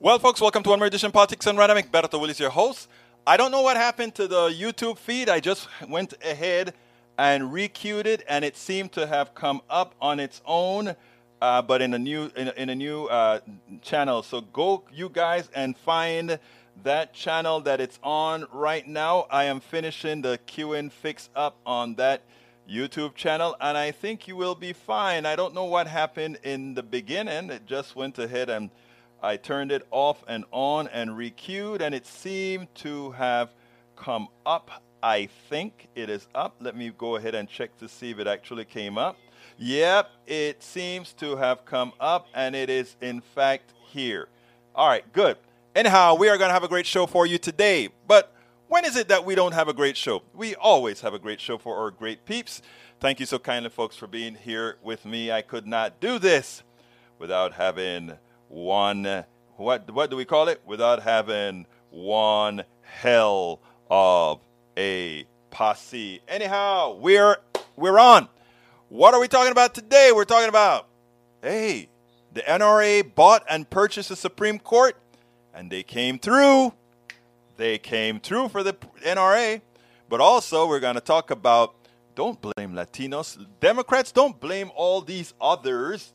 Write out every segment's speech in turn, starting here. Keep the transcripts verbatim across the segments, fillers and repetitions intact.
Well, folks, welcome to one more edition of Politics and Random. Berto Willis, your host. I don't know what happened to the YouTube feed. I just went ahead and re-queued it, and it seemed to have come up on its own, uh, but in a new in a, in a new uh, channel. So go, you guys, and find that channel that it's on right now. I am finishing the queuing fix up on that YouTube channel, and I think you will be fine. I don't know what happened in the beginning. It just went ahead and I turned it off and on and re-queued, and it seemed to have come up. I think it is up. Let me go ahead and check to see if it actually came up. Yep, it seems to have come up, and it is in fact here. All right, good. Anyhow, we are going to have a great show for you today. But when is it that we don't have a great show? We always have a great show for our great peeps. Thank you so kindly, folks, for being here with me. I could not do this without having one, what what do we call it? Without having one hell of a posse. Anyhow, we're we're on. What are we talking about today? We're talking about, hey, the N R A bought and purchased the Supreme Court, and they came through. They came through for the N R A. But also, we're going to talk about, don't blame Latinos. Democrats, don't blame all these others,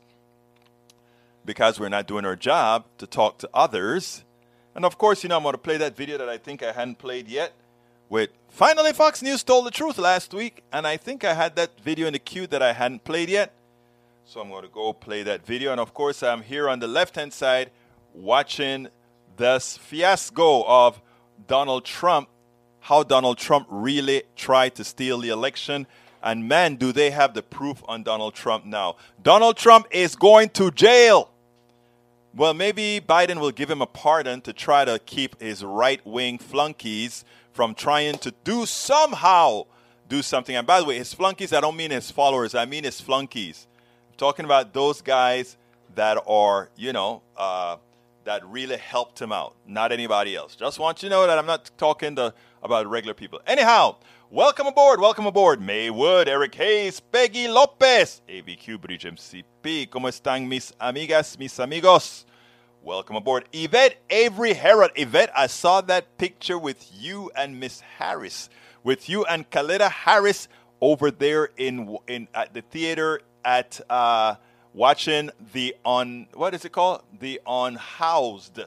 because we're not doing our job to talk to others. And of course, you know, I'm going to play that video that I think I hadn't played yet with, finally Fox News told the truth last week. And I think I had that video in the queue that I hadn't played yet. So I'm going to go play that video. And of course, I'm here on the left-hand side watching this fiasco of Donald Trump, how Donald Trump really tried to steal the election. And man, do they have the proof on Donald Trump now. Donald Trump is going to jail. Well, maybe Biden will give him a pardon to try to keep his right-wing flunkies from trying to do somehow do something. And by the way, his flunkies, I don't mean his followers. I mean his flunkies. I'm talking about those guys that are, you know, uh, that really helped him out, not anybody else. Just want you to know that I'm not talking to, about regular people. Anyhow, welcome aboard, welcome aboard. May Wood, Eric Hayes, Peggy Lopez, A V Q, Bridge M C P. ¿Cómo están mis amigas, mis amigos? Welcome aboard. Yvette Avery Herod. Yvette, I saw that picture with you and Miss Harris, with you and Kalita Harris over there in in at the theater at uh, watching the on what is it called? The Unhoused.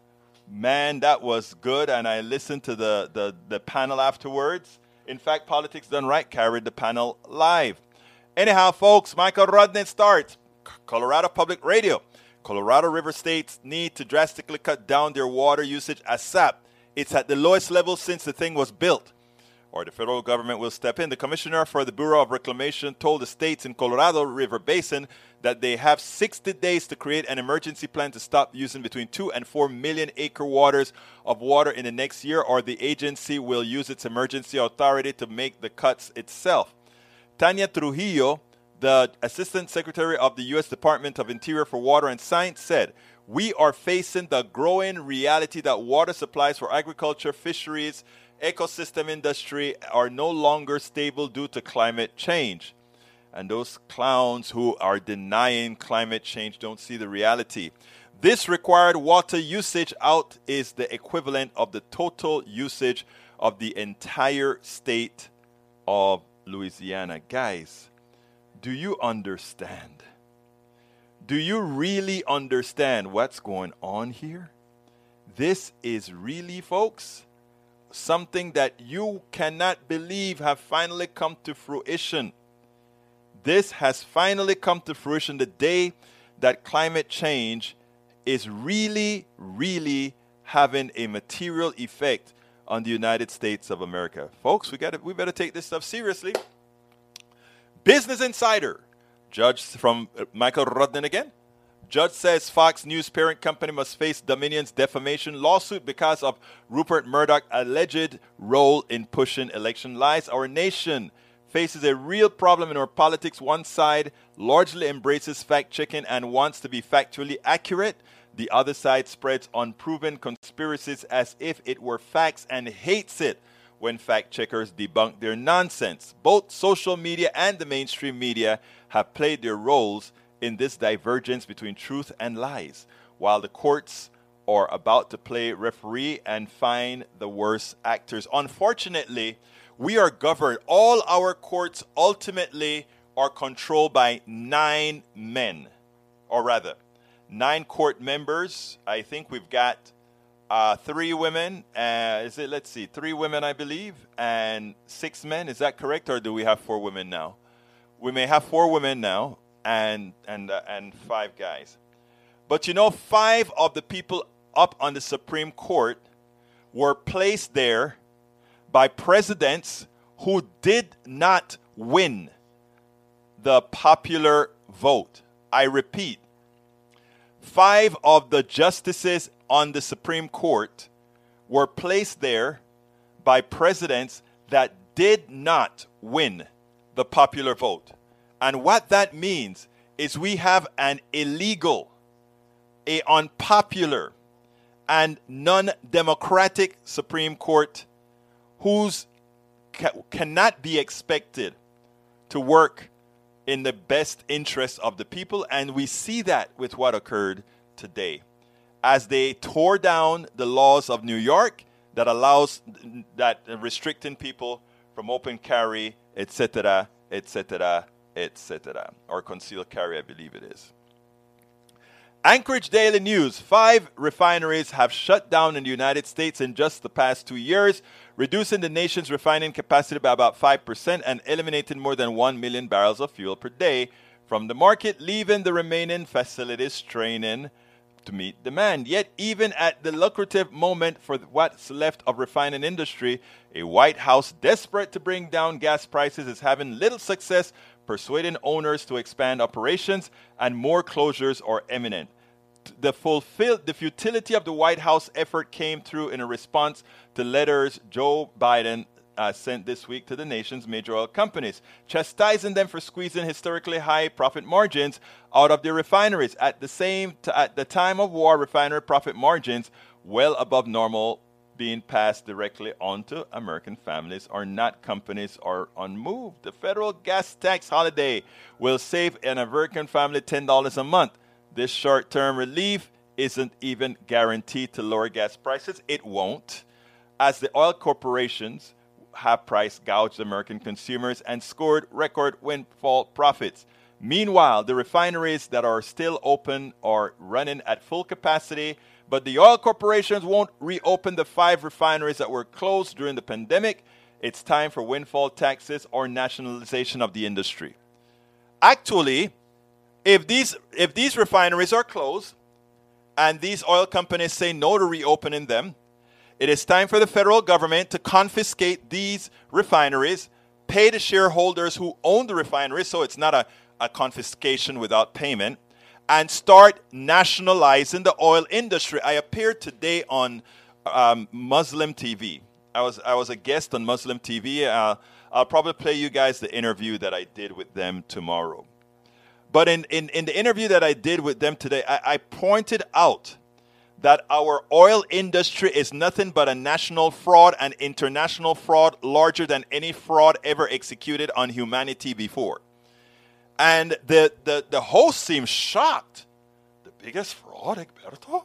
Man, that was good, and I listened to the the, the panel afterwards. In fact, Politics Done Right carried the panel live. Anyhow, folks, Michael Rodney starts. Colorado Public Radio. Colorado River states need to drastically cut down their water usage ASAP. It's at the lowest level since the thing was built, or the federal government will step in. The commissioner for the Bureau of Reclamation told the states in Colorado River Basin that they have sixty days to create an emergency plan to stop using between two and four million acre waters of water in the next year, or the agency will use its emergency authority to make the cuts itself. Tanya Trujillo, the Assistant Secretary of the U S Department of Interior for Water and Science, said, "We are facing the growing reality that water supplies for agriculture, fisheries, ecosystem industry are no longer stable due to climate change." And those clowns who are denying climate change don't see the reality. This required water usage out is the equivalent of the total usage of the entire state of Louisiana. Guys, do you understand? Do you really understand what's going on here? This is really, folks, something that you cannot believe have finally come to fruition. This has finally come to fruition the day that climate change is really, really having a material effect on the United States of America. Folks, we got we better take this stuff seriously. Business Insider. Judge from uh, Michael Rodden again. Judge says Fox News parent company must face Dominion's defamation lawsuit because of Rupert Murdoch's alleged role in pushing election lies. Our nation faces a real problem in our politics. One side largely embraces fact-checking and wants to be factually accurate. The other side spreads unproven conspiracies as if it were facts and hates it when fact-checkers debunk their nonsense. Both social media and the mainstream media have played their roles in this divergence between truth and lies. While the courts or about to play referee and find the worst actors. Unfortunately, we are governed. All our courts ultimately are controlled by nine men, or rather, nine court members. I think we've got uh, three women. Uh, is it? Let's see, three women, I believe, and six men. Is that correct, or do we have four women now? We may have four women now, and and uh, and five guys. But you know, five of the people up on the Supreme Court were placed there by presidents who did not win the popular vote. I repeat, five of the justices on the Supreme Court were placed there by presidents that did not win the popular vote. And what that means is we have an illegal, a unpopular, and non-democratic Supreme Court whose ca- cannot be expected to work in the best interest of the people. And we see that with what occurred today, as they tore down the laws of New York that allows that restricting people from open carry, et cetera, et cetera, et cetera, or concealed carry, I believe it is. Anchorage Daily News. Five refineries have shut down in the United States in just the past two years, reducing the nation's refining capacity by about five percent and eliminating more than one million barrels of fuel per day from the market, leaving the remaining facilities straining to meet demand. Yet, even at the lucrative moment for what's left of refining industry, a White House desperate to bring down gas prices is having little success persuading owners to expand operations, and more closures are imminent. The, fulfill, the futility of the White House effort came through in a response to letters Joe Biden uh, sent this week to the nation's major oil companies, chastising them for squeezing historically high profit margins out of their refineries. At the same t- at the time of war, refinery profit margins well above normal being passed directly on to American families are not companies are unmoved. The federal gas tax holiday will save an American family ten dollars a month. This short-term relief isn't even guaranteed to lower gas prices. It won't, as the oil corporations have price gouged American consumers and scored record windfall profits. Meanwhile, the refineries that are still open are running at full capacity, but the oil corporations won't reopen the five refineries that were closed during the pandemic. It's time for windfall taxes or nationalization of the industry. Actually, if these if these refineries are closed and these oil companies say no to reopening them, it is time for the federal government to confiscate these refineries, pay the shareholders who own the refineries, so it's not a, a confiscation without payment, and start nationalizing the oil industry. I appeared today on um, Muslim T V. I was I was a guest on Muslim T V. Uh, I'll probably play you guys the interview that I did with them tomorrow. But in, in, in the interview that I did with them today, I, I pointed out that our oil industry is nothing but a national fraud and international fraud larger than any fraud ever executed on humanity before. And the, the, the host seemed shocked. The biggest fraud, Egberto?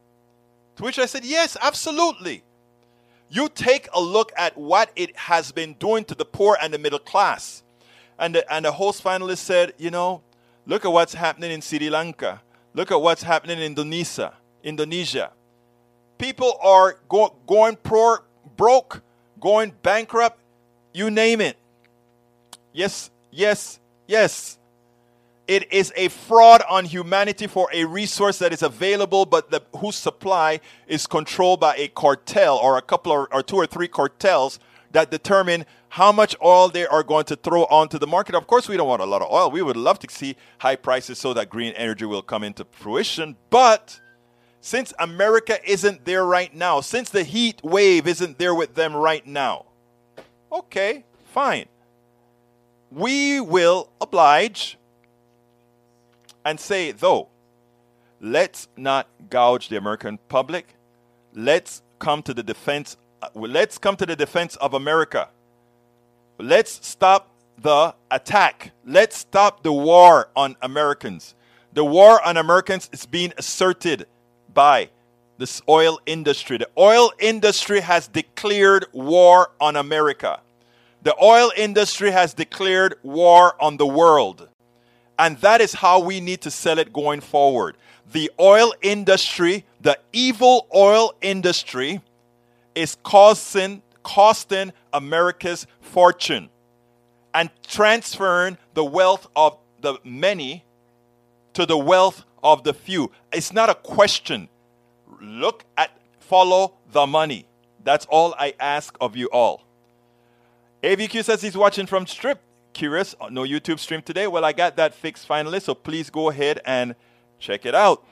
To which I said, yes, absolutely. You take a look at what it has been doing to the poor and the middle class. And the, and the host finally said, you know, look at what's happening in Sri Lanka. Look at what's happening in Indonesia. Indonesia. People are go, going pro, broke, going bankrupt, you name it. Yes, yes, yes. It is a fraud on humanity for a resource that is available, but the, whose supply is controlled by a cartel or a couple or, or two or three cartels that determine how much oil they are going to throw onto the market. Of course, we don't want a lot of oil. We would love to see high prices so that green energy will come into fruition. But since America isn't there right now, since the heat wave isn't there with them right now, okay, fine. We will oblige and say, though, let's not gouge the American public. Let's come to the defense. Let's come to the defense of America. Let's stop the attack. Let's stop the war on Americans. The war on Americans is being asserted by This oil industry. The oil industry has declared war on America. The oil industry has declared war on the world. And that is how we need to sell it going forward. The oil industry, the evil oil industry, is causing, costing America's fortune and transferring the wealth of the many to the wealth of the few. It's not a question. Look at, follow the money. That's all I ask of you all. A V Q says he's watching from Strip. Curious, no YouTube stream today. Well, I got that fixed finally, so please go ahead and check it out.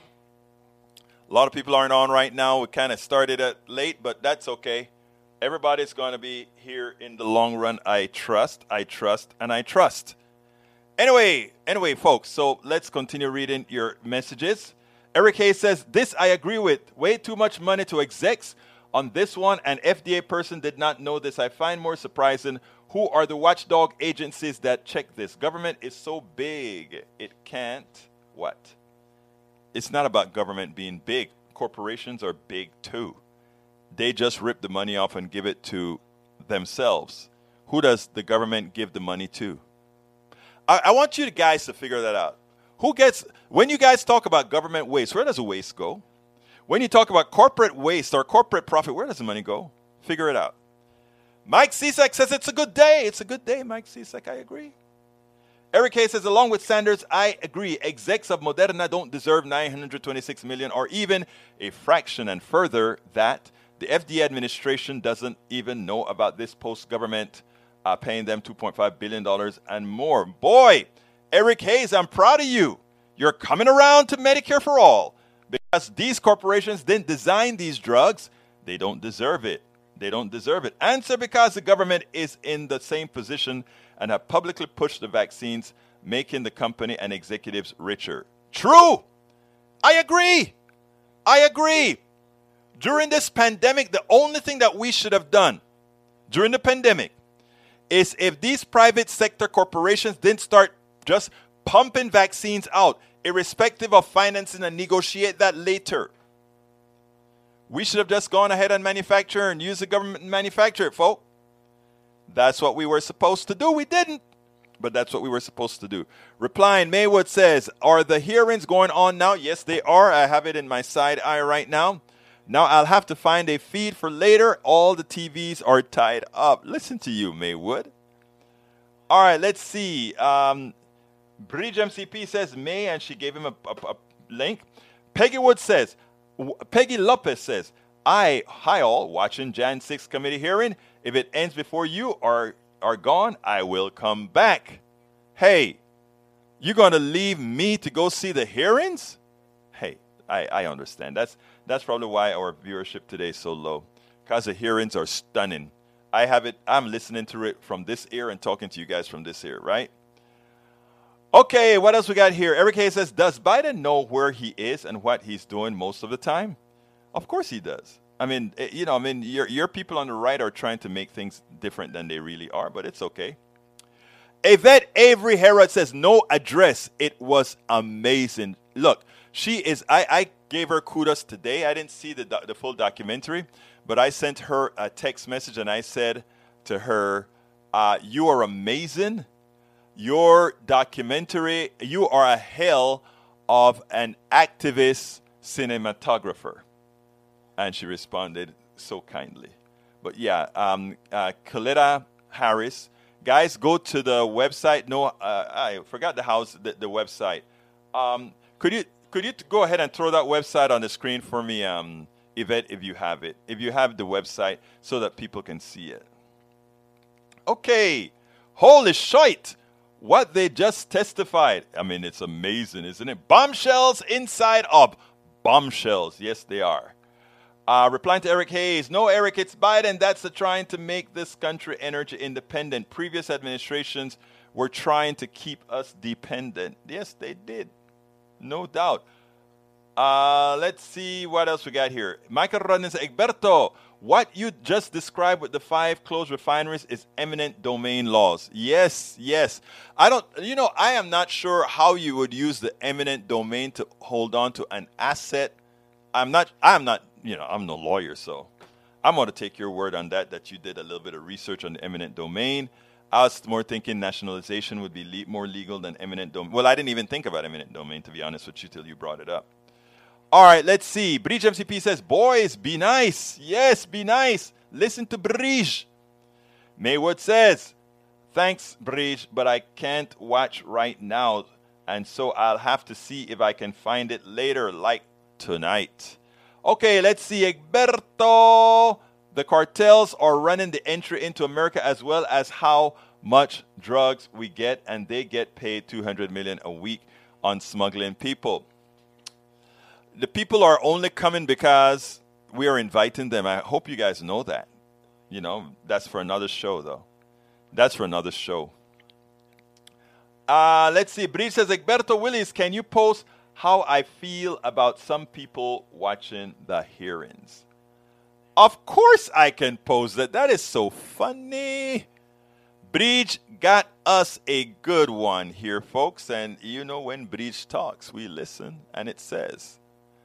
A lot of people aren't on right now. We kind of started it late, but that's okay. Everybody's going to be here in the long run. I trust, I trust, and I trust. Anyway, anyway, folks, so let's continue reading your messages. Eric Hayes says, this I agree with. Way too much money to execs on this one. An F D A person did not know this. I find more surprising. Who are the watchdog agencies that check this? Government is so big, it can't what? It's not about government being big. Corporations are big too. They just rip the money off and give it to themselves. Who does the government give the money to? I, I want you guys to figure that out. Who gets, when you guys talk about government waste, where does the waste go? When you talk about corporate waste or corporate profit, where does the money go? Figure it out. Mike Cisak says it's a good day. It's a good day, Mike Cisak. I agree. Eric Hayes says, along with Sanders, I agree. Execs of Moderna don't deserve nine hundred twenty-six million dollars or even a fraction. And further, that the F D A administration doesn't even know about this post-government uh, paying them two point five billion dollars and more. Boy, Eric Hayes, I'm proud of you. You're coming around to Medicare for all. Because these corporations didn't design these drugs, they don't deserve it. They don't deserve it. Answer, because the government is in the same position and have publicly pushed the vaccines, making the company and executives richer. True. I agree. I agree. During this pandemic, the only thing that we should have done during the pandemic is if these private sector corporations didn't start just pumping vaccines out, irrespective of financing, and negotiate that later. We should have just gone ahead and manufacture and use the government and manufacture it, folks. That's what we were supposed to do. We didn't, but that's what we were supposed to do. Replying, Maywood says, are the hearings going on now? Yes, they are. I have it in my side eye right now. Now I'll have to find a feed for later. All the T Vs are tied up. Listen to you, Maywood. All right, let's see. Um, Bridge M C P says May, and she gave him a, a, a link. Peggy Wood says, Peggy Lopez says, I, hi all, watching January sixth committee hearing. If it ends before you are, are gone, I will come back. Hey, you going to leave me to go see the hearings? Hey, I, I understand. That's, that's probably why our viewership today is so low, because the hearings are stunning. I have it, I'm listening to it from this ear and talking to you guys from this ear, right? Okay, what else we got here? Eric Hayes says, does Biden know where he is and what he's doing most of the time? Of course he does. I mean, you know, I mean, your, your people on the right are trying to make things different than they really are, but it's okay. Yvette Avery Herod says, no address. It was amazing. Look, she is, I, I gave her kudos today. I didn't see the, the full documentary, but I sent her a text message and I said to her, uh, you are amazing. Your documentary, you are a hell of an activist cinematographer. And she responded so kindly. But yeah, um, uh, Coletta Harris. Guys, go to the website. No, uh, I forgot the house, the, the website. Um, could you could you go ahead and throw that website on the screen for me, um, Yvette, if you have it. If you have the website so that people can see it. Okay. Holy shite. What they just testified. I mean, it's amazing, isn't it? Bombshells inside of bombshells. Yes, they are. Uh, replying to Eric Hayes. No, Eric, it's Biden that's the trying to make this country energy independent. Previous administrations were trying to keep us dependent. Yes, they did. No doubt. Uh, let's see what else we got here. Michael Rodden says, Egberto, what you just described with the five closed refineries is eminent domain laws. Yes, yes. I don't, you know, I am not sure how you would use the eminent domain to hold on to an asset. I'm not, I'm not you know, I'm no lawyer, so I'm going to take your word on that, that you did a little bit of research on the eminent domain. I was more thinking nationalization would be le- more legal than eminent domain. Well, I didn't even think about eminent domain, to be honest with you, till you brought it up. All right, let's see. Bridge M C P says, boys, be nice. Yes, be nice. Listen to Bridge. Maywood says, thanks, Bridge, but I can't watch right now, and so I'll have to see if I can find it later, like tonight. Okay, let's see. Egberto. The cartels are running the entry into America as well as how much drugs we get, and they get paid two hundred million dollars a week on smuggling people. The people are only coming because we are inviting them. I hope you guys know that. You know, that's for another show, though. That's for another show. Uh, let's see. Bridge says, Egberto Willis, can you post how I feel about some people watching the hearings? Of course I can post that. That is so funny. Bridge got us a good one here, folks. And you know, when Bridge talks, we listen, and it says,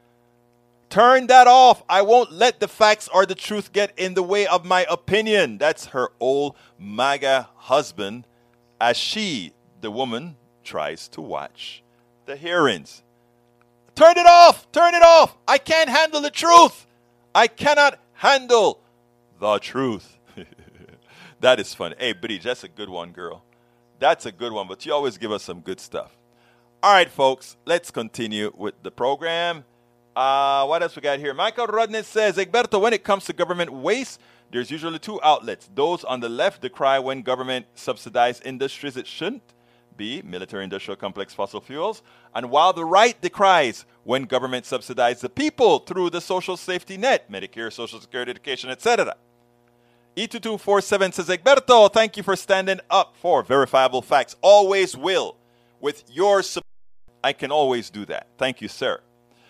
turn that off. I won't let the facts or the truth get in the way of my opinion. That's her old MAGA husband as she, the woman, tries to watch the hearings. Turn it off. Turn it off. I can't handle the truth. I cannot handle the truth. That is funny. Hey, Bridge, that's a good one, girl. That's a good one, but you always give us some good stuff. All right, folks, let's continue with the program. Uh, what else we got here? Michael Rodney says, Egberto, when it comes to government waste, there's usually two outlets. Those on the left decry when government subsidizes industries it shouldn't be, military industrial complex fossil fuels, and while the right decries when government subsidizes the people through the social safety net, Medicare, Social Security, education, et cetera. E two two four seven says, Egberto, thank you for standing up for verifiable facts. Always will. With your support, I can always do that. Thank you, sir.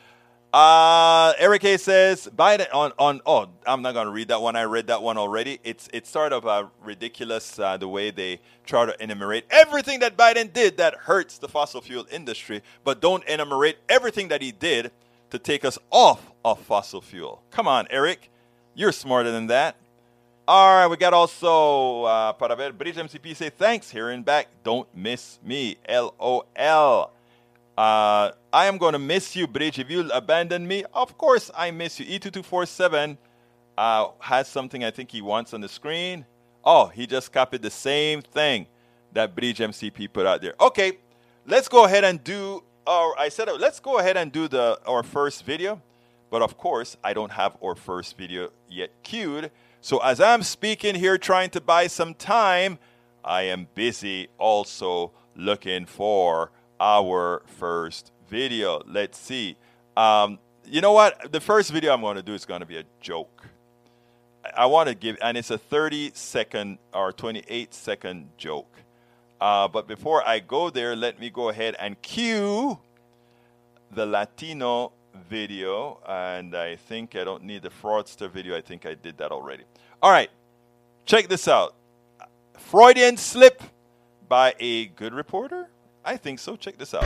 Uh, Eric A says, Biden on, on, oh, I'm not going to read that one. I read that one already. It's it's sort of uh, ridiculous uh, the way they try to enumerate everything that Biden did that hurts the fossil fuel industry, but don't enumerate everything that he did to take us off of fossil fuel. Come on, Eric. You're smarter than that. All right, we got also, uh, para ver, Bridge M C P say, thanks, hearing back. Don't miss me, L O L. Uh, I am going to miss you, Bridge. If you abandon me, of course I miss you. E two two four seven uh, has something I think he wants on the screen. Oh, he just copied the same thing that Bridge M C P put out there. Okay, let's go ahead and do, our, I said, let's go ahead and do the our first video. But of course, I don't have our first video yet queued. So as I'm speaking here, trying to buy some time, I am busy also looking for our first video. Let's see. Um, you know what? The first video I'm going to do is going to be a joke. I, I want to give, and it's a thirty second or twenty-eight second joke. Uh, but before I go there, let me go ahead and cue the Latino video. And I think I don't need the fraudster video. I think I did that already. All right. Check this out. Freudian slip by a good reporter? I think so. Check this out.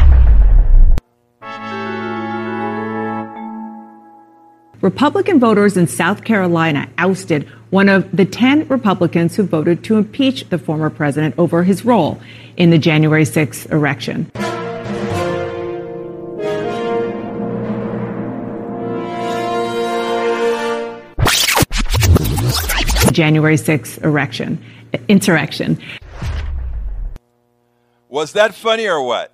Republican voters in South Carolina ousted one of the ten Republicans who voted to impeach the former president over his role in the January sixth election. January sixth election, insurrection. Was that funny or what?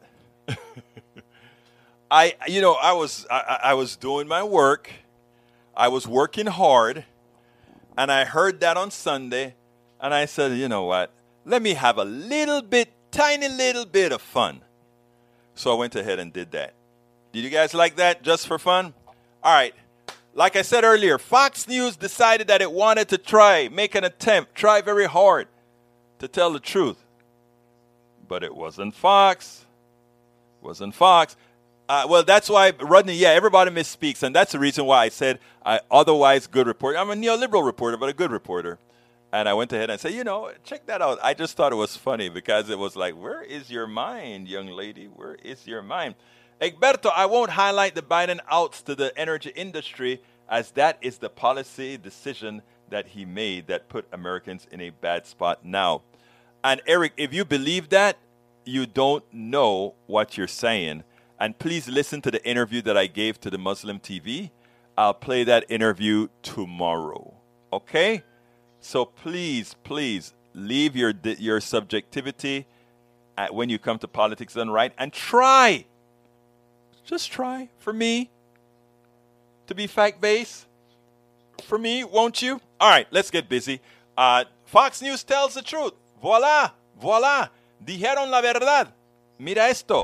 I, you know, I was, I, I was doing my work. I was working hard, and I heard that on Sunday, and I said, you know what? Let me have a little bit, tiny little bit of fun. So I went ahead and did that. Did you guys like that just for fun? All right. Like I said earlier, Fox News decided that it wanted to try, make an attempt, try very hard to tell the truth. But it wasn't Fox. It wasn't Fox. Uh, well, that's why, Rodney, yeah, everybody misspeaks. And that's the reason why I said I otherwise good reporter. I'm a neoliberal reporter, but a good reporter. And I went ahead and said, you know, check that out. I just thought it was funny because it was like, where is your mind, young lady? Where is your mind? Egberto, I won't highlight the Biden outs to the energy industry as that is the policy decision that he made that put Americans in a bad spot now. And Eric, if you believe that, you don't know what you're saying. And please listen to the interview that I gave to the Muslim T V. I'll play that interview tomorrow. Okay? So please, please leave your your subjectivity at when you come to Politics Done Right, and try, just try for me to be fact-based. For me, won't you? All right, let's get busy. Uh, Fox News tells the truth. Voila, voila. Dijeron la verdad. Mira esto.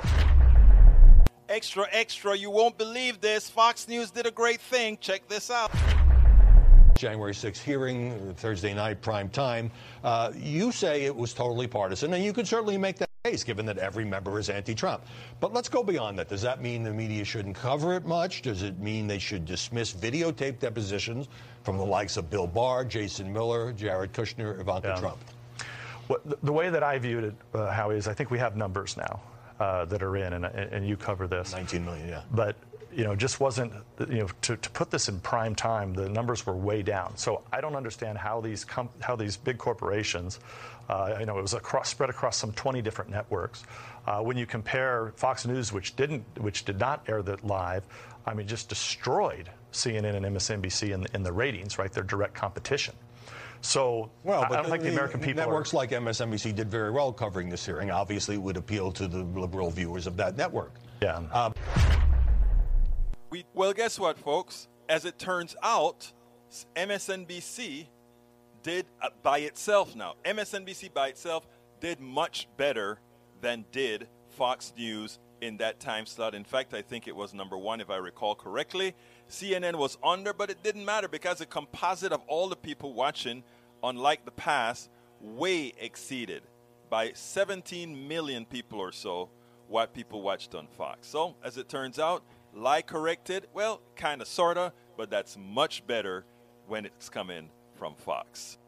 Extra, extra, you won't believe this. Fox News did a great thing. Check this out. January sixth hearing, Thursday night, prime time. Uh, you say it was totally partisan, and you could certainly make that case, given that every member is anti-Trump. But let's go beyond that. Does that mean the media shouldn't cover it much? Does it mean they should dismiss videotape depositions from the likes of Bill Barr, Jason Miller, Jared Kushner, Ivanka Yeah. Trump? Well, the, the way that I viewed it, uh, Howie, is I think we have numbers now uh, that are in, and, and you cover this. nineteen million, yeah. But, you know, just wasn't, you know, to, to put this in prime time, the numbers were way down. So I don't understand how these com- how these big corporations, uh, you know, it was across, spread across some twenty different networks. Uh, when you compare Fox News, which didn't, which did not air that live, I mean, just destroyed C N N and M S N B C in, in the ratings, right? Their direct competition. So Well, I, but I don't think the American people networks are, like M S N B C did very well covering this hearing. Obviously, it would appeal to the liberal viewers of that network. yeah. Uh, We, well, guess what, folks? As it turns out, M S N B C did uh, by itself now. M S N B C by itself did much better than did Fox News in that time slot. In fact, I think it was number one, if I recall correctly. C N N was under, but it didn't matter because the composite of all the people watching, unlike the past, way exceeded by seventeen million people or so what people watched on Fox. So, as it turns out, lie corrected, well, kind of, sort of, but that's much better when it's coming from Fox.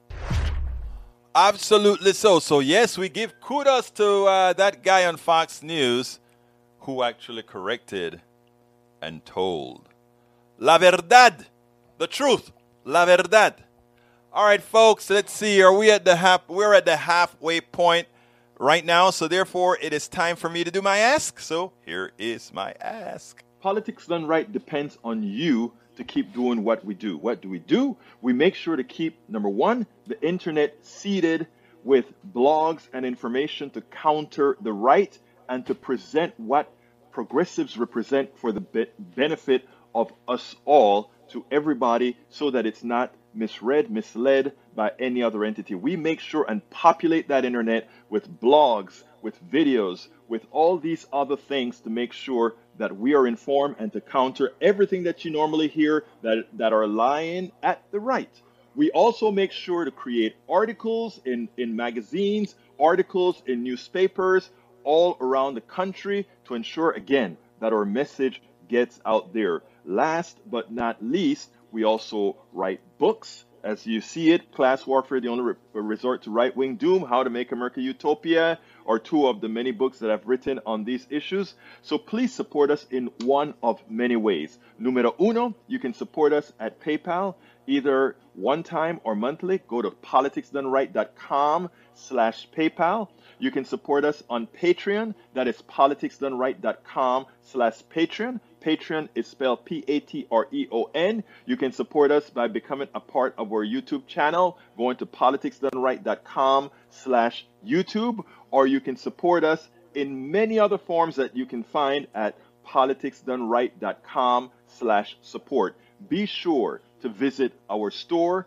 Absolutely so. So, yes, we give kudos to uh, that guy on Fox News who actually corrected and told. La verdad, the truth, la verdad. All right, folks, let's see. Are we at the half? We're at the halfway point right now, so therefore it is time for me to do my ask. So here is my ask. Politics Done Right depends on you to keep doing what we do. What do we do? We make sure to keep, number one, the internet seeded with blogs and information to counter the right and to present what progressives represent for the be- benefit of us all to everybody, so that it's not misread, misled by any other entity. We make sure and populate that internet with blogs, with videos, with all these other things to make sure that we are informed and to counter everything that you normally hear that, that are lying at the right. We also make sure to create articles in, in magazines, articles in newspapers all around the country to ensure, again, that our message gets out there. Last but not least, we also write books. As you see it, Class Warfare, the only re- resort to right-wing doom, How to Make America Utopia, are two of the many books that I've written on these issues. So please support us in one of many ways. Numero uno, you can support us at PayPal, either one time or monthly. Go to politicsdoneright.com slash PayPal. You can support us on Patreon. That is politicsdoneright.com slash Patreon. Patreon is spelled P A T R E O N. You can support us by becoming a part of our YouTube channel, going to politicsdoneright.com slash YouTube, or you can support us in many other forms that you can find at politicsdoneright.com slash support. Be sure to visit our store,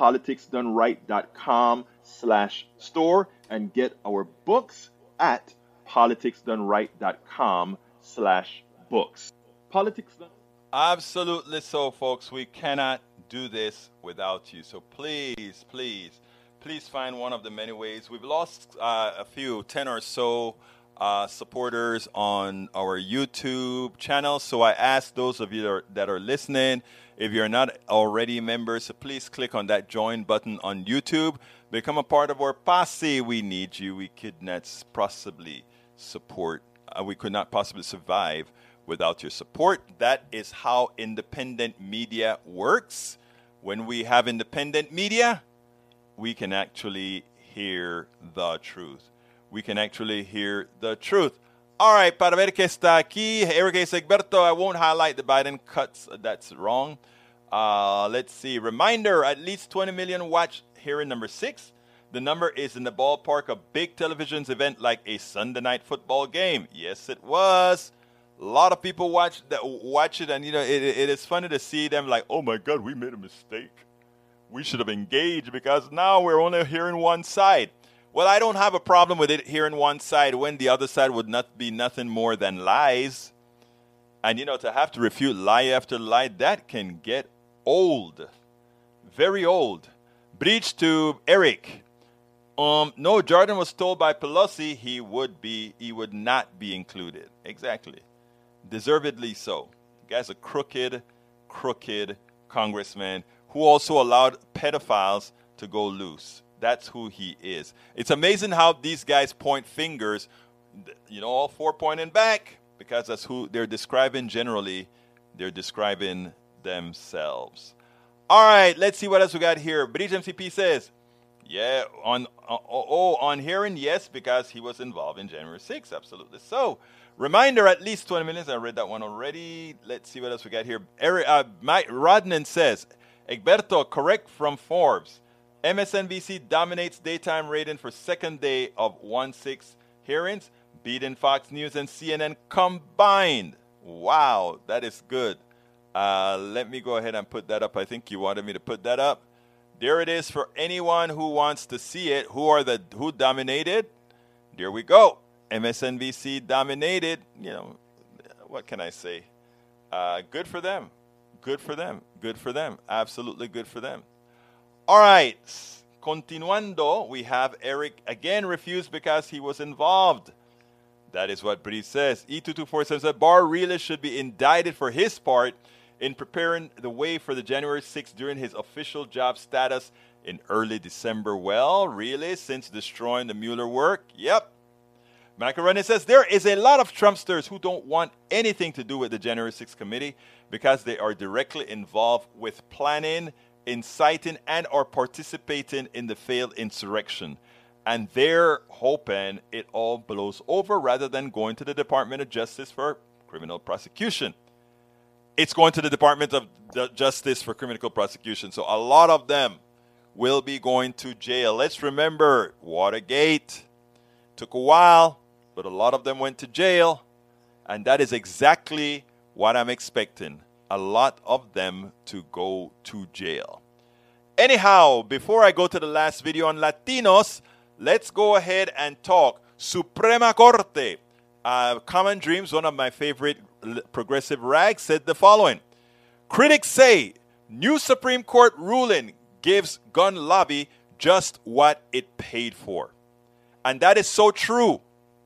politicsdoneright.com slash store, and get our books at politicsdoneright.com slash books. Politics Done. Absolutely so, folks. We cannot do this without you. So please, please, please find one of the many ways. We've lost uh, a few, ten or so uh, supporters on our YouTube channel. So I ask those of you that are, that are listening, if you're not already members, so please click on that join button on YouTube. Become a part of our posse. We need you. We could not possibly support, uh, we could not possibly survive without your support. That is how independent media works. When we have independent media, we can actually hear the truth. We can actually hear the truth. All right, para ver que está aquí, Eric A. Egberto, I won't highlight the Biden cuts. That's wrong. Uh, let's see. Reminder, at least twenty million watch hearing number six. The number is in the ballpark of big television's event like a Sunday night football game. Yes, it was. A lot of people watch that, watch it, and you know it, it is funny to see them like, oh my God, we made a mistake. We should have engaged because now we're only hearing one side. Well, I don't have a problem with it hearing one side when the other side would not be nothing more than lies. And you know, to have to refute lie after lie, that can get old, very old. Breach to Eric. Um, no, Jordan was told by Pelosi he would be, he would not be included. Exactly. Deservedly so. The guy's a crooked, crooked congressman who also allowed pedophiles to go loose. That's who he is. It's amazing how these guys point fingers, you know, all four pointing back, because that's who they're describing generally. They're describing themselves. All right, let's see what else we got here. British M C P says, yeah, on uh, oh, on hearing, yes, because he was involved in January sixth. Absolutely so. Reminder, at least twenty minutes. I read that one already. Let's see what else we got here. Eric, uh, Mike Rodnan says, Egberto, correct from Forbes. M S N B C dominates daytime rating for second day of one six hearings, beating Fox News and C N N combined. Wow, that is good. Uh, let me go ahead and put that up. I think you wanted me to put that up. There it is for anyone who wants to see it. Who are the who dominated? There we go. M S N B C dominated. You know, what can I say? Uh, good for them. Good for them. Good for them. Absolutely good for them. All right. Continuando, we have Eric again refused because he was involved. That is what Bree says. E two two four seven says Barr really should be indicted for his part in preparing the way for the January sixth during his official job status in early December. Well, really? Since destroying the Mueller work? Yep. Macaroni says there is a lot of Trumpsters who don't want anything to do with the January sixth committee because they are directly involved with planning, inciting, and or participating in the failed insurrection. And they're hoping it all blows over rather than going to the Department of Justice for criminal prosecution. It's going to the Department of Justice for criminal prosecution. So a lot of them will be going to jail. Let's remember Watergate. Took a while, but a lot of them went to jail. And that is exactly what I'm expecting. A lot of them to go to jail. Anyhow, before I go to the last video on Latinos, let's go ahead and talk Suprema Corte. Uh, Common Dreams, one of my favorite progressive rags, said the following. Critics say new Supreme Court ruling gives gun lobby just what it paid for. And that is so true.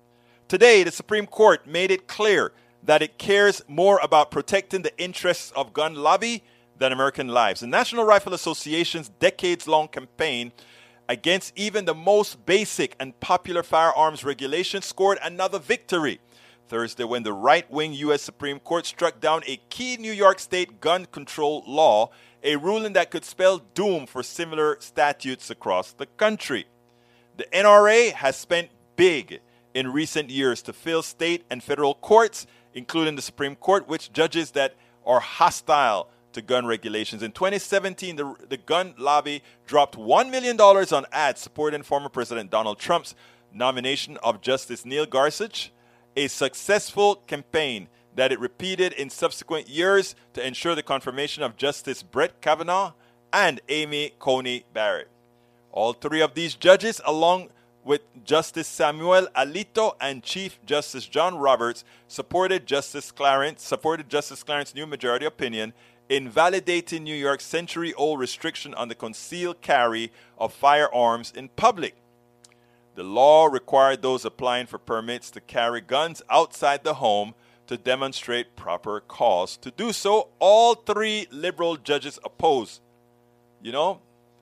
Today, the Supreme Court made it clear that it cares more about protecting the interests of gun lobby than American lives. The National Rifle Association's decades-long campaign against even the most basic and popular firearms regulation scored another victory Thursday when the right-wing U S Supreme Court struck down a key New York State gun control law, a ruling that could spell doom for similar statutes across the country. The N R A has spent big in recent years to fill state and federal courts, including the Supreme Court, with judges that are hostile to gun regulations. In twenty seventeen, the, the gun lobby dropped one million dollars on ads supporting former President Donald Trump's nomination of Justice Neil Gorsuch, a successful campaign that it repeated in subsequent years to ensure the confirmation of Justice Brett Kavanaugh and Amy Coney Barrett. All three of these judges, along with Justice Samuel Alito and Chief Justice John Roberts, supported Justice Clarence, supported Justice Clarence's new majority opinion invalidating New York's century-old restriction on the concealed carry of firearms in public. The law required those applying for permits to carry guns outside the home to demonstrate proper cause to do so. All three liberal judges opposed. You know,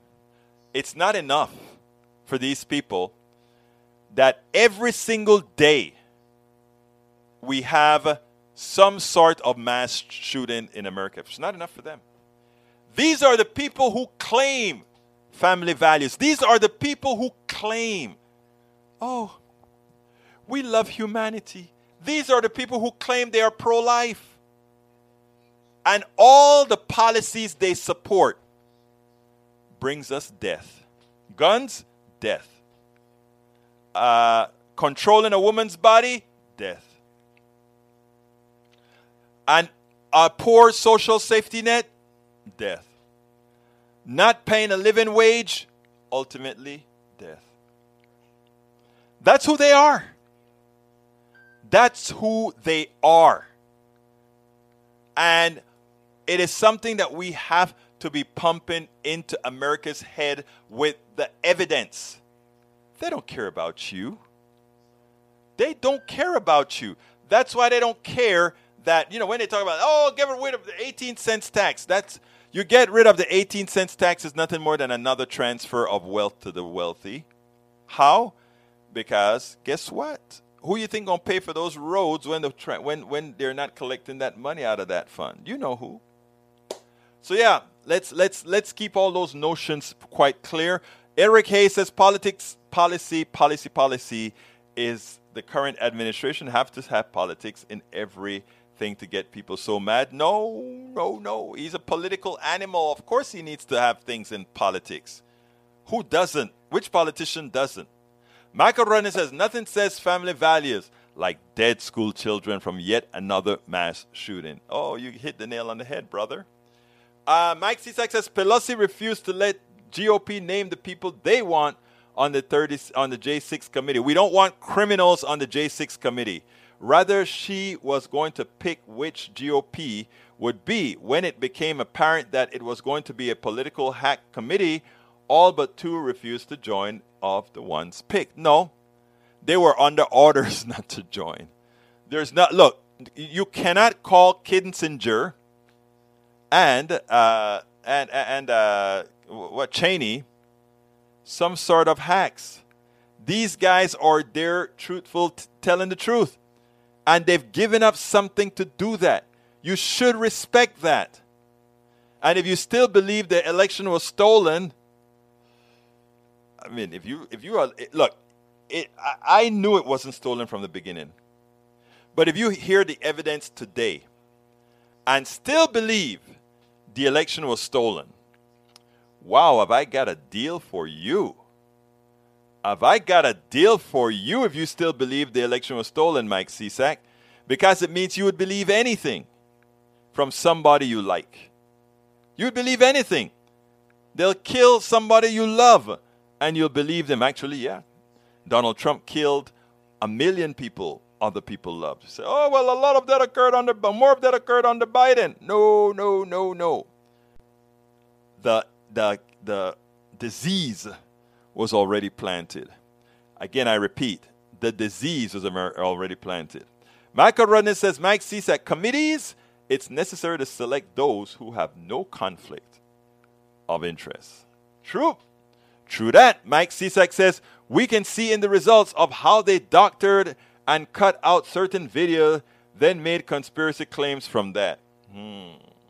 it's not enough for these people that every single day we have some sort of mass shooting in America. It's not enough for them. These are the people who claim family values. These are the people who claim, oh, we love humanity. These are the people who claim they are pro-life. And all the policies they support brings us death. Guns, death. Uh, controlling a woman's body, death. And a poor social safety net, death. Not paying a living wage, ultimately, death. That's who they are. That's who they are. And it is something that we have to be pumping into America's head with the evidence. They don't care about you. They don't care about you. That's why they don't care that, you know, when they talk about, oh, get rid of the eighteen cents tax. That's, you get rid of the eighteen cents tax is nothing more than another transfer of wealth to the wealthy. How? Because guess what? Who you think gonna pay for those roads when the tra- when when they're not collecting that money out of that fund? You know who. So yeah, let's let's let's keep all those notions quite clear. Eric Hayes says politics, policy, policy, policy is the current administration have to have politics in everything to get people so mad. No, no, no. He's a political animal. Of course he needs to have things in politics. Who doesn't? Which politician doesn't? Michael Runner says, nothing says family values like dead school children from yet another mass shooting. Oh, you hit the nail on the head, brother. Uh, Mike Cisak says, Pelosi refused to let G O P name the people they want on the thirty on the J six committee. We don't want criminals on the J six committee. Rather, she was going to pick which G O P would be. When it became apparent that it was going to be a political hack committee, all but two refused to join of the ones picked. No, they were under orders not to join. There's not, look, you cannot call Kinzinger and, uh, and, and, uh, what, Cheney, some sort of hacks. These guys are there truthful, t- telling the truth. And they've given up something to do that. You should respect that. And if you still believe the election was stolen, I mean, if you if you are look, it, I, I knew it wasn't stolen from the beginning. But if you hear the evidence today and still believe the election was stolen, wow, have I got a deal for you? Have I got a deal for you if you still believe the election was stolen, Mike Cisak? Because it means you would believe anything from somebody you like. You would believe anything. They'll kill somebody you love, and you'll believe them. Actually, yeah. Donald Trump killed a million people other people loved. You say, oh, well, a lot of that occurred under, more of that occurred under Biden. No, no, no, no. The, the, the disease was already planted. Again, I repeat, the disease was already planted. Michael Rudnick says, Mike Cisak, committees, it's necessary to select those who have no conflict of interest. True. True that. Mike Cisak says, we can see in the results of how they doctored and cut out certain video, then made conspiracy claims from that. Hmm.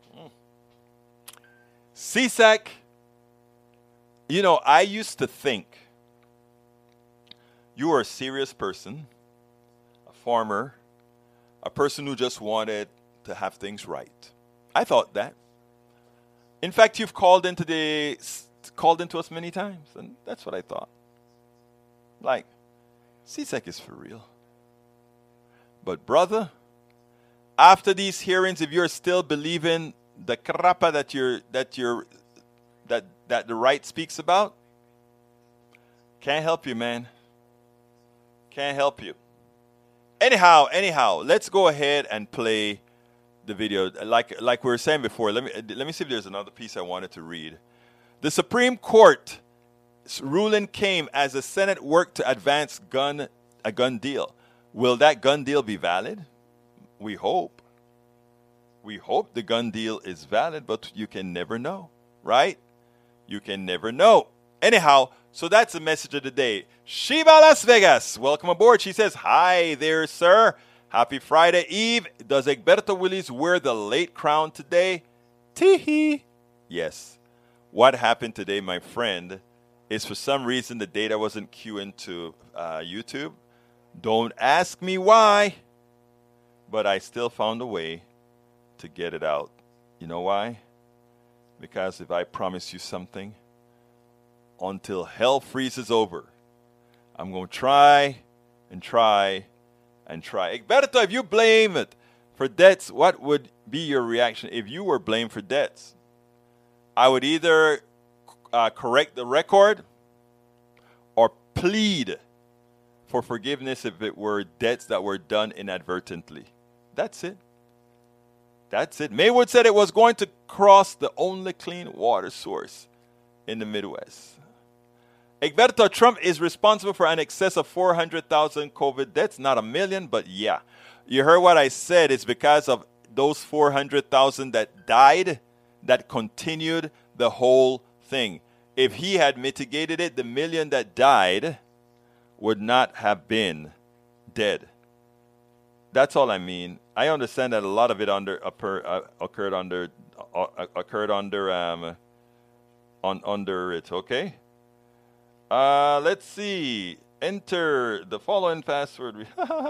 Cisak, you know, I used to think you were a serious person, a farmer, a person who just wanted to have things right. I thought that. In fact, you've called into the called into us many times, and that's what I thought. Like, Cisak is for real. But brother, after these hearings, if you're still believing the crappa that you're that you're that that the right speaks about, can't help you, man. Can't help you. Anyhow, anyhow, let's go ahead and play the video. Like like we were saying before, let me let me see if there's another piece I wanted to read. The Supreme Court ruling came as the Senate worked to advance gun a gun deal. Will that gun deal be valid? We hope. We hope the gun deal is valid, but you can never know, right? You can never know. Anyhow, so that's the message of the day. Sheba Las Vegas, welcome aboard. She says, hi there, sir. Happy Friday Eve. Does Egberto Willies wear the late crown today? Tee-hee. Yes. What happened today, my friend, is for some reason the data wasn't queuing to uh, YouTube. Don't ask me why, but I still found a way to get it out. You know why? Because if I promise you something, until hell freezes over, I'm going to try and try and try. Egberto, if you blame it for debts, what would be your reaction if you were blamed for debts? I would either uh, correct the record or plead for forgiveness if it were debts that were done inadvertently. That's it. That's it. Maywood said it was going to cross the only clean water source in the Midwest. Egberto, Trump is responsible for an excess of four hundred thousand COVID deaths, not a million, but yeah. You heard what I said. It's because of those four hundred thousand that died that continued the whole thing. If he had mitigated it, the million that died would not have been dead. That's all I mean. I understand that a lot of it under uh, occurred under uh, occurred under um, on under it. Okay. Uh, let's see. Enter the following password.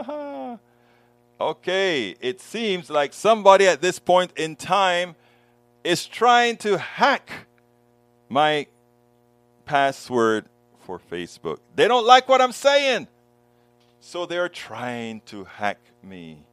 Okay. It seems like somebody at this point in time is trying to hack my password for Facebook. They don't like what I'm saying, so they're trying to hack me.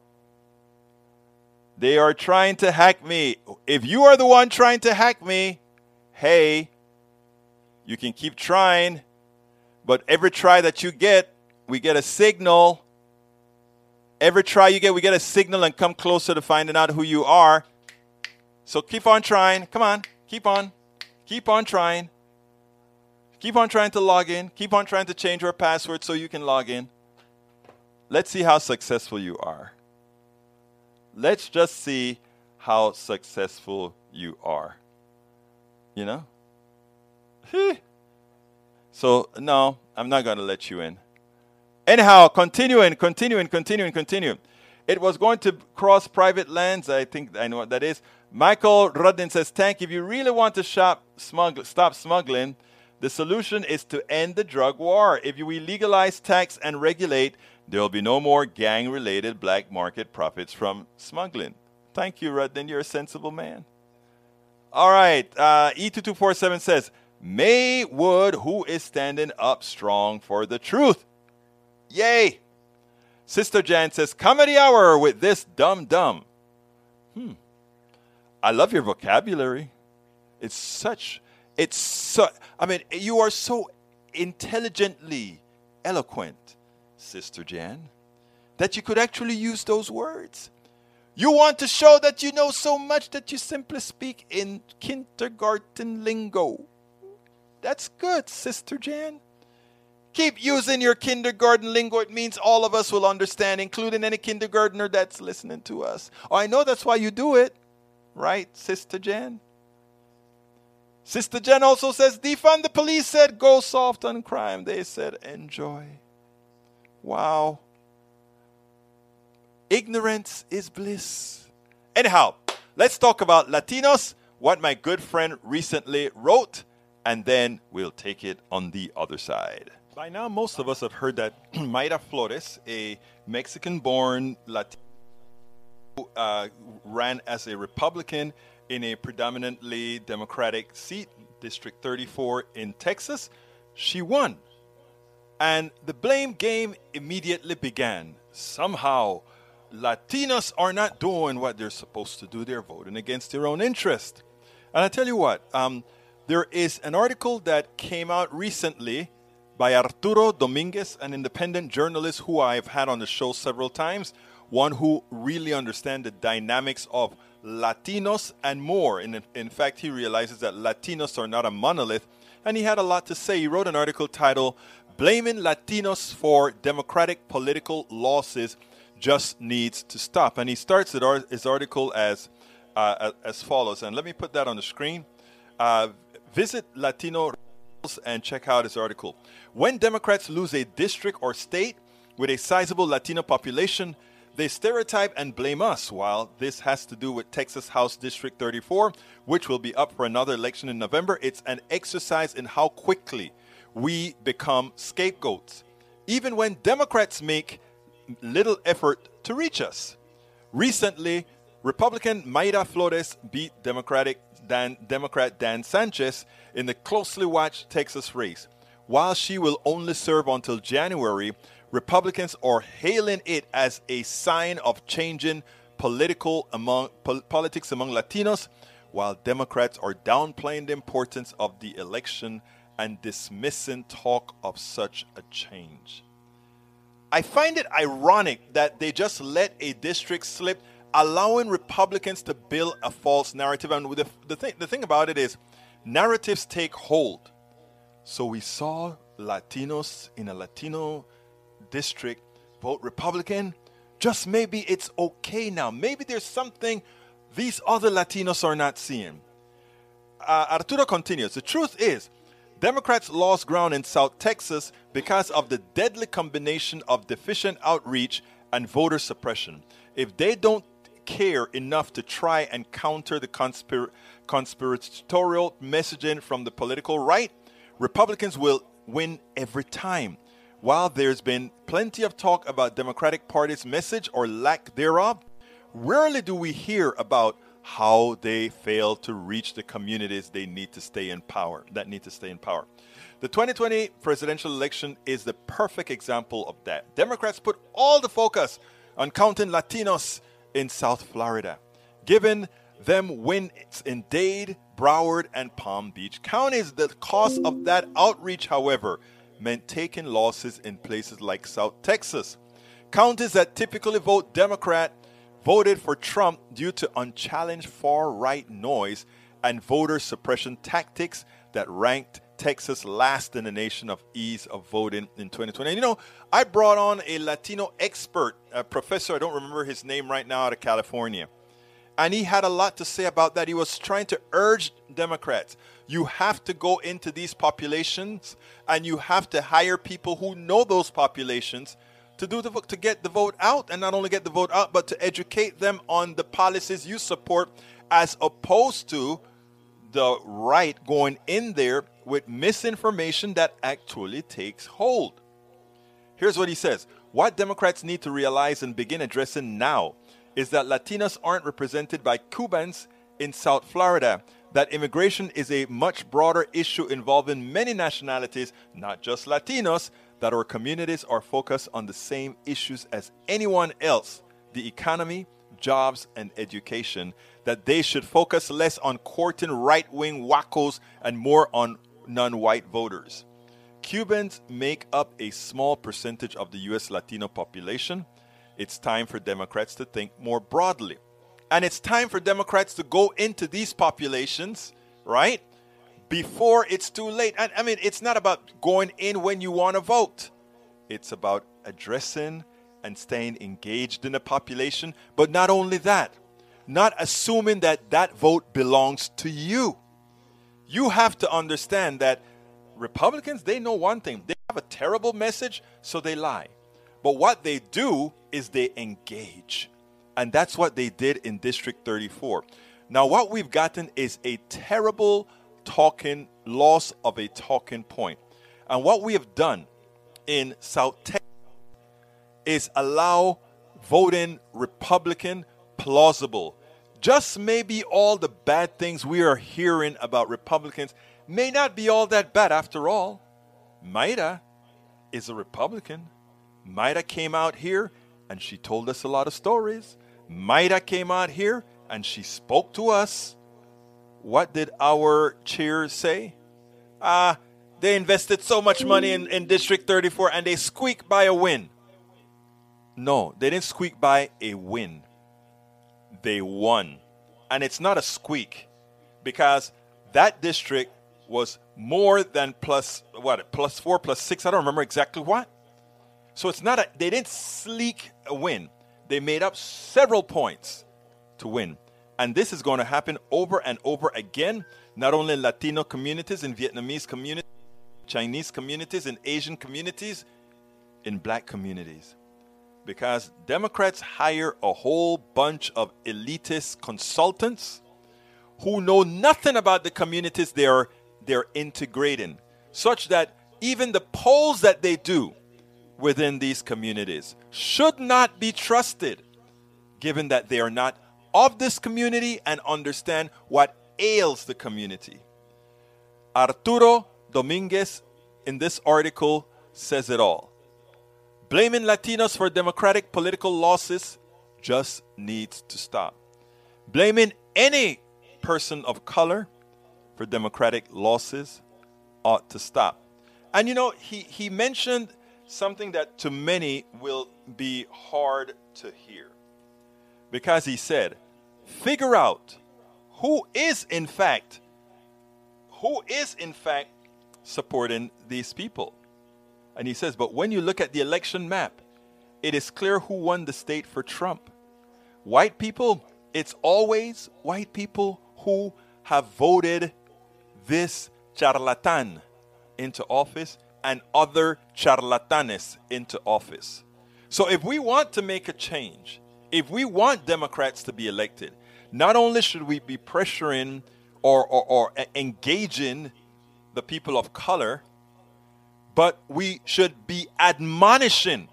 They are trying to hack me. If you are the one trying to hack me, hey, you can keep trying, but every try that you get, we get a signal. Every try you get, we get a signal and come closer to finding out who you are. So keep on trying. Come on. Keep on. Keep on trying. Keep on trying to log in. Keep on trying to change your password so you can log in. Let's see how successful you are. Let's just see how successful you are. You know? So, no, I'm not going to let you in. Anyhow, continuing, continuing, continuing, continuing. It was going to cross private lands. I think I know what that is. Michael Rudin says, Tank, if you really want to shop, smuggle, stop smuggling, the solution is to end the drug war. If you legalize, tax, and regulate, there will be no more gang-related black market profits from smuggling. Thank you, Rudin. You're a sensible man. All right. Uh, E two two four seven says, Maywood, who is standing up strong for the truth. Yay. Sister Jan says, comedy hour with this dumb dumb. Hmm. I love your vocabulary. It's such, it's so, I mean, you are so intelligently eloquent, Sister Jan, that you could actually use those words. You want to show that you know so much that you simply speak in kindergarten lingo. That's good, Sister Jan. Keep using your kindergarten lingo. It means all of us will understand, including any kindergartner that's listening to us. Oh, I know that's why you do it. Right, Sister Jan? Sister Jan also says, defund the police said, go soft on crime. They said, enjoy. Wow. Ignorance is bliss. Anyhow, let's talk about Latinos, what my good friend recently wrote, and then we'll take it on the other side. By now, most of us have heard that Mayra Flores, a Mexican-born Latino, uh, ran as a Republican in a predominantly Democratic seat, District thirty-four in Texas. She won. And the blame game immediately began. Somehow, Latinos are not doing what they're supposed to do. They're voting against their own interest. And I tell you what, um, there is an article that came out recently by Arturo Dominguez, an independent journalist who I've had on the show several times, one who really understands the dynamics of Latinos and more. And in, in fact, he realizes that Latinos are not a monolith, and he had a lot to say. He wrote an article titled, Blaming Latinos for Democratic Political Losses Just Needs to Stop. And he starts his article as, uh, as follows, and let me put that on the screen. Uh, visit Latino and check out his article. When Democrats lose a district or state with a sizable Latino population, They stereotype and blame us, while this has to do with Texas House District thirty-four, which will be up for another election in November. It's an exercise in how quickly we become scapegoats, even when Democrats make little effort to reach us. Recently, Republican Mayra Flores beat Democratic Dan, Democrat Dan Sanchez in the closely watched Texas race. While she will only serve until January, Republicans are hailing it as a sign of changing political among, pol- politics among Latinos, while Democrats are downplaying the importance of the election and dismissing talk of such a change. I find it ironic that they just let a district slip, allowing Republicans to build a false narrative. And the, the, thing, the thing about it is, narratives take hold. So we saw Latinos in a Latino district vote Republican. Just maybe it's okay now. Maybe there's something these other Latinos are not seeing. Uh, Arturo continues. The truth is, Democrats lost ground in South Texas because of the deadly combination of deficient outreach and voter suppression. If they don't care enough to try and counter the conspir- conspiratorial messaging from the political right, Republicans will win every time. While there's been plenty of talk about Democratic Party's message or lack thereof, rarely do we hear about how they fail to reach the communities they need to stay in power, that need to stay in power. The twenty twenty presidential election is the perfect example of that. Democrats put all the focus on counting Latinos in South Florida, giving them wins in Dade, Broward, and Palm Beach counties. The cost of that outreach, however, meant taking losses in places like South Texas. Counties that typically vote Democrat voted for Trump due to unchallenged far-right noise and voter suppression tactics that ranked Texas last in the nation of ease of voting in twenty twenty. And you know, I brought on a Latino expert, a professor, I don't remember his name right now, out of California. And he had a lot to say about that. He was trying to urge Democrats, you have to go into these populations and you have to hire people who know those populations to do the to get the vote out, and not only get the vote out, but to educate them on the policies you support, as opposed to the right going in there with misinformation that actually takes hold. Here's what he says. What Democrats need to realize and begin addressing now is that Latinos aren't represented by Cubans in South Florida, that immigration is a much broader issue involving many nationalities, not just Latinos, that our communities are focused on the same issues as anyone else, the economy, jobs, and education, that they should focus less on courting right-wing wackos and more on non-white voters. Cubans make up a small percentage of the U S Latino population. It's time for Democrats to think more broadly. And it's time for Democrats to go into these populations, right, before it's too late. And I mean, it's not about going in when you want to vote. It's about addressing and staying engaged in the population. But not only that, not assuming that that vote belongs to you. You have to understand that Republicans, they know one thing. They have a terrible message, so they lie. But what they do is they engage. And that's what they did in District thirty-four. Now, what we've gotten is a terrible talking, loss of a talking point. And what we have done in South Texas is allow voting Republican plausible. Just maybe all the bad things we are hearing about Republicans may not be all that bad after all. Mayra is a Republican. Mayra came out here and she told us a lot of stories. Mayra came out here and she spoke to us. What did our chair say? Ah, uh, they invested so much money in, in District thirty-four and they squeaked by a win. No, they didn't squeak by a win. They won. And it's not a squeak, because that district was more than plus, what, plus four, plus six, I don't remember exactly what. So it's not a, they didn't sleek a win. They made up several points to win. And this is going to happen over and over again, not only in Latino communities, in Vietnamese communities, Chinese communities, in Asian communities, in black communities. because Democrats hire a whole bunch of elitist consultants who know nothing about the communities they're they're integrating, such that even the polls that they do within these communities should not be trusted, given that they are not of this community and understand what ails the community. Arturo Dominguez in this article says it all. Blaming Latinos for Democratic political losses just needs to stop. Blaming any person of color for Democratic losses ought to stop. And you know, he, he mentioned something that to many will be hard to hear. Because he said, figure out who is in fact, who is in fact supporting these people. And he says, but when you look at the election map, it is clear who won the state for Trump. White people, it's always white people who have voted this charlatan into office and other charlatanes into office. So if we want to make a change, if we want Democrats to be elected, not only should we be pressuring or, or, or engaging the people of color, but we should be admonishing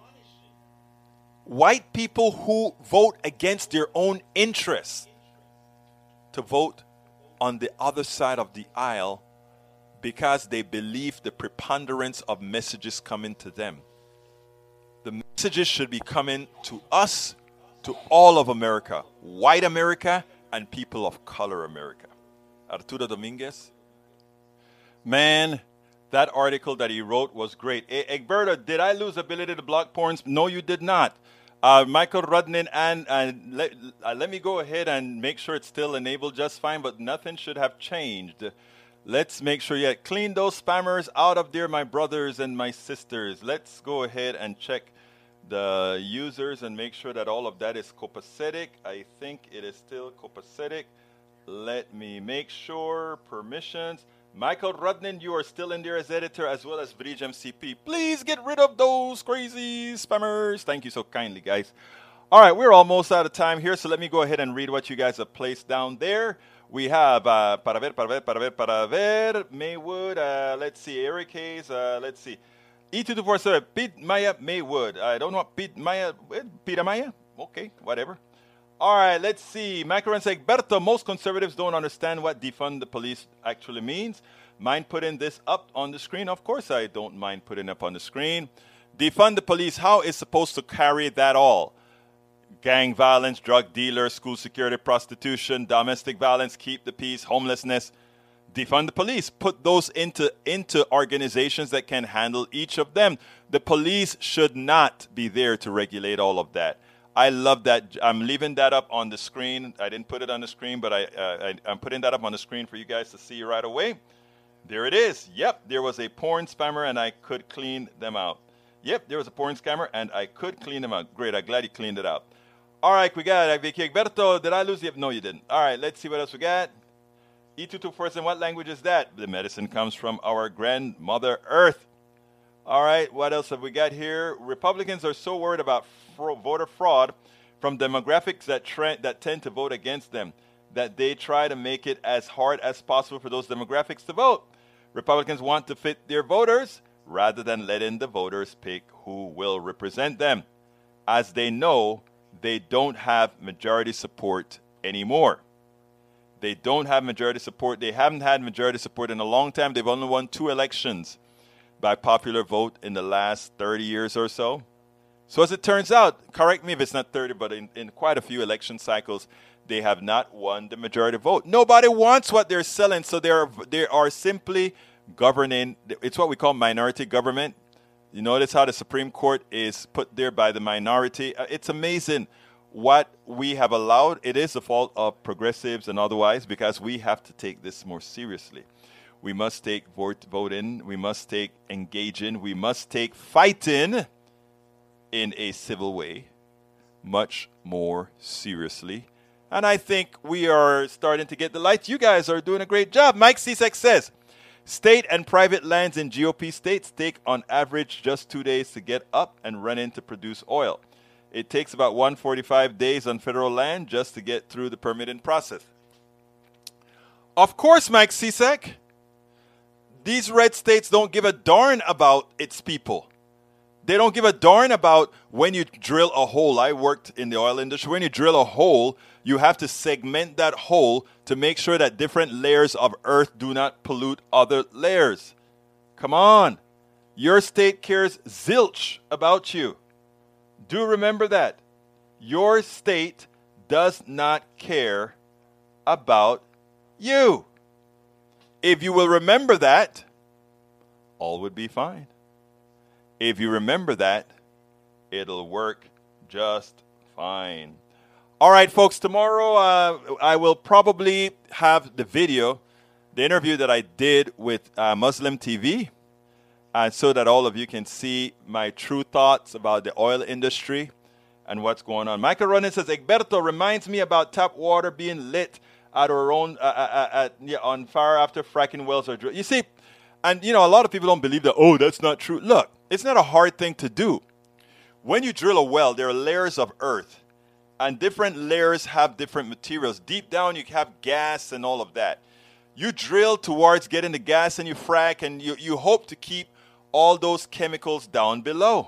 white people who vote against their own interests to vote on the other side of the aisle because they believe the preponderance of messages coming to them. The messages should be coming to us, to all of America, white America and people of color America. Arturo Dominguez. Man, that article that he wrote was great. E- Egberto, did I lose ability to block porns? No, you did not. Uh, Michael Rudnin, and, and let, uh, let me go ahead and make sure it's still enabled just fine, but nothing should have changed. Let's make sure, yeah, clean those spammers out of there, my brothers and my sisters. Let's go ahead and check the users and make sure that all of that is copacetic. I think it is still copacetic. Let me make sure. Permissions. Michael Rudnin, you are still in there as editor, as well as Bridge M C P. Please get rid of those crazy spammers. Thank you so kindly, guys. All right, we're almost out of time here, so let me go ahead and read what you guys have placed down there. We have, uh, para ver, para ver, para ver, para ver, Maywood, uh, let's see, Eric Hayes, uh, let's see. E two two four seven, Pete Maya Maywood. I don't know, Pete Maya, Peter Maya? Okay, whatever. All right, let's see. Macaron says, Berto, most conservatives don't understand what defund the police actually means. Mind putting this up on the screen? Of course I don't mind putting up on the screen. Defund the police, how is supposed to carry that all? Gang violence, drug dealers, school security, prostitution, domestic violence, keep the peace, homelessness. Defund the police. Put those into, into organizations that can handle each of them. The police should not be there to regulate all of that. I love that. I'm leaving that up on the screen. I didn't put it on the screen, but I, uh, I, I'm putting that up on the screen for you guys to see right away. There it is. Yep, there was a porn spammer, and I could clean them out. Yep, there was a porn scammer, and I could clean them out. Great, I'm glad you cleaned it out. All right, we got Vicky Egberto. Did I lose you? No, you didn't. All right, let's see what else we got. E two two four seven, what language is that? The medicine comes from our grandmother Earth. All right, what else have we got here? Republicans are so worried about fro- voter fraud from demographics that, trend, that tend to vote against them that they try to make it as hard as possible for those demographics to vote. Republicans want to fit their voters rather than letting the voters pick who will represent them, as they know they don't have majority support anymore. They don't have majority support. They haven't had majority support in a long time. They've only won two elections by popular vote in the last thirty years or so. So as it turns out, correct me if it's not thirty, but in, in quite a few election cycles, they have not won the majority vote. Nobody wants what they're selling, so they are, they are simply governing. It's what we call minority government. You notice how the Supreme Court is put there by the minority. It's amazing what we have allowed. It is the fault of progressives and otherwise, because we have to take this more seriously. We must take vote, voting. We must take engaging. We must take fighting in a civil way much more seriously. And I think we are starting to get the light. You guys are doing a great job. Mike Cisak says, state and private lands in G O P states take on average just two days to get up and run in to produce oil. It takes about one hundred forty-five days on federal land just to get through the permitting process. Of course, Mike Cisak, these red states don't give a darn about its people. They don't give a darn about when you drill a hole. I worked in the oil industry. When you drill a hole, you have to segment that hole to make sure that different layers of earth do not pollute other layers. Come on. Your state cares zilch about you. Do remember that. Your state does not care about you. If you will remember that, all would be fine. If you remember that, it'll work just fine. All right, folks, tomorrow uh, I will probably have the video, the interview that I did with uh, Muslim T V, uh, so that all of you can see my true thoughts about the oil industry and what's going on. Michael Ronan says, Egberto reminds me about tap water being lit at our own, uh, uh, uh, yeah, on fire after fracking wells are drilled. You see, and you know, a lot of people don't believe that, oh, that's not true. Look, it's not a hard thing to do. When you drill a well, there are layers of earth, and different layers have different materials. Deep down, you have gas and all of that. You drill towards getting the gas and you frack, and you, you hope to keep all those chemicals down below.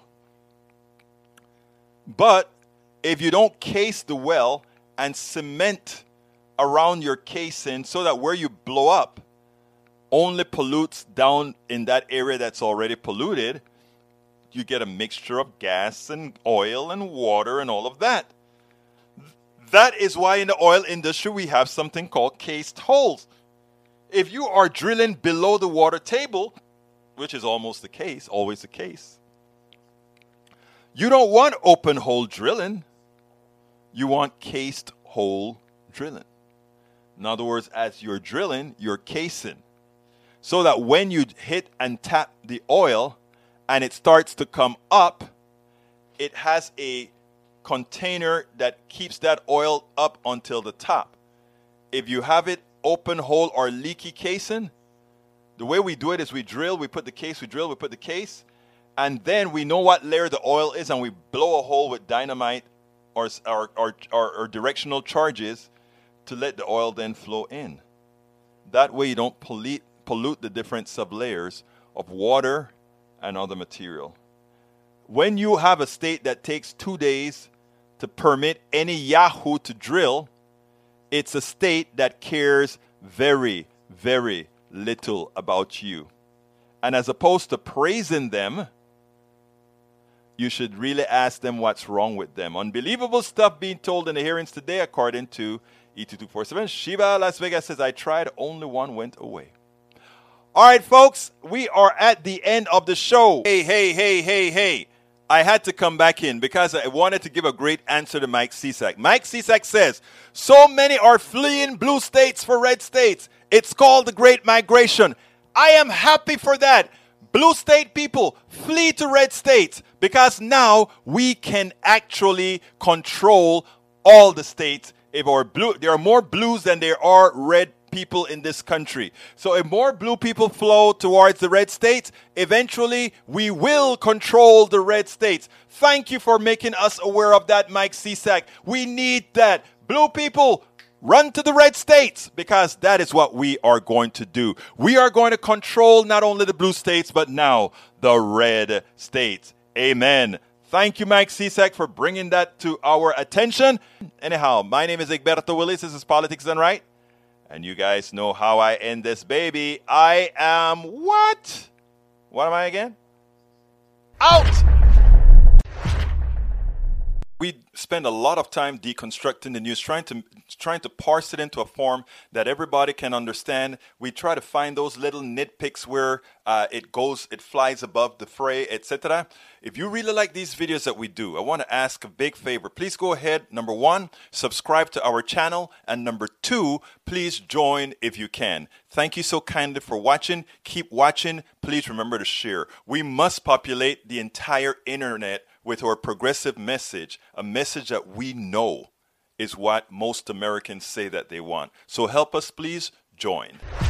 But if you don't case the well and cement around your casing so that where you blow up only pollutes down in that area that's already polluted, you get a mixture of gas and oil and water and all of that. That is why in the oil industry we have something called cased holes. If you are drilling below the water table, which is almost the case, always the case, you don't want open hole drilling. You want cased hole drilling. In other words, as you're drilling, you're casing. So that when you hit and tap the oil and it starts to come up, it has a container that keeps that oil up until the top. If you have it open hole or leaky casing, the way we do it is we drill, we put the case, we drill, we put the case, and then we know what layer the oil is, and we blow a hole with dynamite or, or, or, or, or directional charges to let the oil then flow in. That way you don't pollute, pollute the different sublayers of water and other material. When you have a state that takes two days to permit any Yahoo to drill, it's a state that cares very, very little about you. And as opposed to praising them, you should really ask them what's wrong with them. Unbelievable stuff being told in the hearings today, according to E two two four seven. Shiva Las Vegas says, I tried, only one went away. All right, folks, we are at the end of the show. Hey, hey, hey, hey, hey. I had to come back in because I wanted to give a great answer to Mike Cisak. Mike Cisak says, so many are fleeing blue states for red states. It's called the Great Migration. I am happy for that. Blue state people, flee to red states because now we can actually control all the states. If our blue, there are more blues than there are red people in this country. So if more blue people flow towards the red states, eventually we will control the red states. Thank you for making us aware of that, Mike Cisak. We need that. Blue people, run to the red states because that is what we are going to do. We are going to control not only the blue states, but now the red states. Amen. Thank you, Mike Cisak, for bringing that to our attention. Anyhow, my name is Egberto Willis. This is Politics Done Right. And you guys know how I end this baby. I am what? What am I again? Out! We spend a lot of time deconstructing the news, trying to trying to parse it into a form that everybody can understand. We try to find those little nitpicks where uh, it goes, it flies above the fray, et cetera. If you really like these videos that we do, I want to ask a big favor. Please go ahead, number one, subscribe to our channel, and number two, please join if you can. Thank you so kindly for watching. Keep watching. Please remember to share. We must populate the entire internet with our progressive message, a message that we know is what most Americans say that they want. So help us, please join.